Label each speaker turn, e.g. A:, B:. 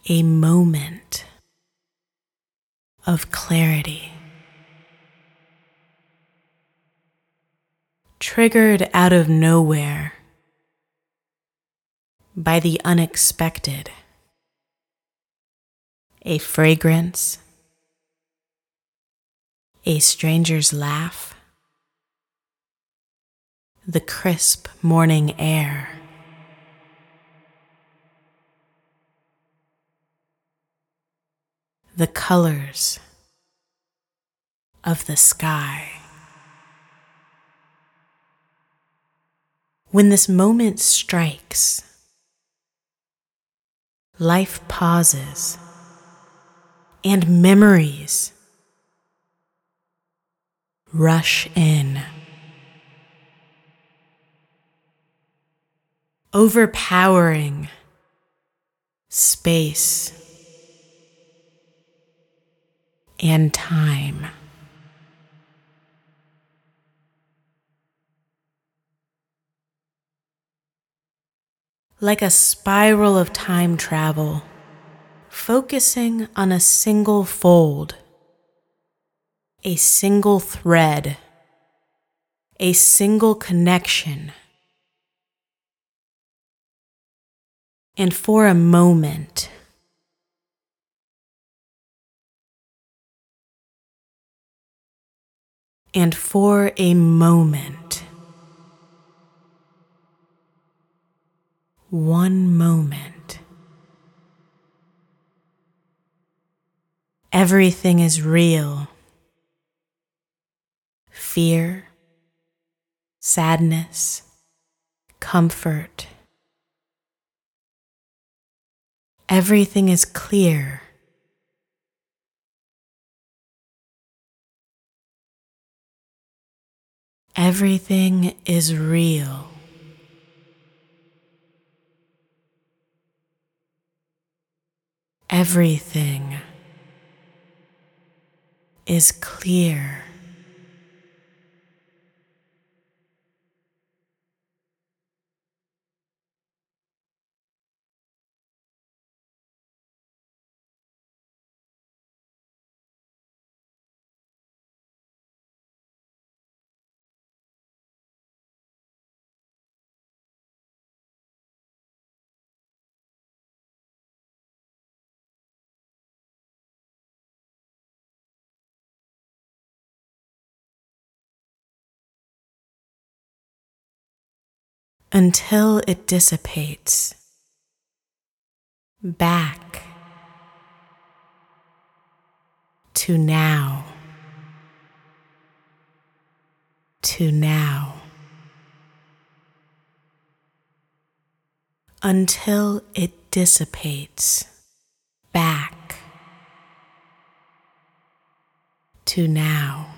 A: a moment of clarity, triggered out of nowhere by the unexpected, a fragrance, a stranger's laugh, the crisp morning air. The colors of the sky. When this moment strikes, life pauses and memories rush in, overpowering space and time. Like a spiral of time travel, focusing on a single fold, a single thread, a single connection. And for a moment, one moment, everything is real. Fear, sadness, comfort. Everything is clear. Everything is real. Everything is clear. Until it dissipates, back to now, until it dissipates, back to now.